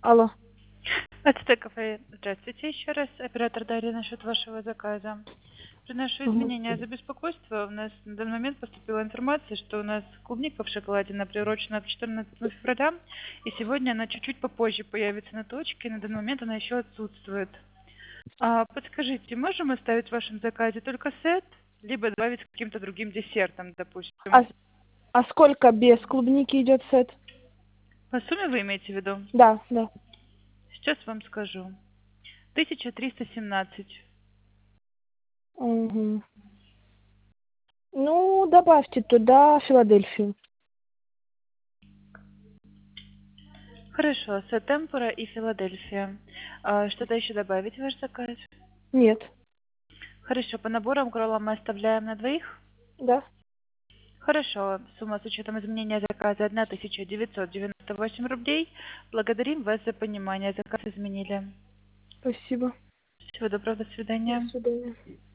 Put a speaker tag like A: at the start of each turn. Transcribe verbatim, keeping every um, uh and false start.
A: Алло.
B: АЦТ кафе. Здравствуйте еще раз. Оператор Дарья насчет вашего заказа. Приношу
A: Мгм.
B: извинения за беспокойство. У нас на данный момент поступила информация, что у нас клубника в шоколаде она приурочена к четырнадцатому февраля, и сегодня она чуть-чуть попозже появится на точке. На данный момент она еще отсутствует. А, подскажите, можем оставить в вашем заказе только сет, либо добавить с каким-то другим десертом,
A: А,
B: допустим?
A: а сколько без клубники идет сет?
B: По сумме вы имеете в виду?
A: Да, да.
B: Сейчас вам скажу. тысяча триста семнадцать.
A: Угу. Ну, добавьте туда Филадельфию.
B: Хорошо, сет-темпура и Филадельфия. А, что-то еще добавить в ваш заказ?
A: Нет.
B: Хорошо, по наборам к роллам мы оставляем на двоих?
A: Да.
B: Хорошо, сумма с учетом изменения заказа тысяча девятьсот девяносто восемь рублей. Благодарим вас за понимание, заказ изменили.
A: Спасибо.
B: Всего доброго, до
A: До
B: свидания.
A: свидания.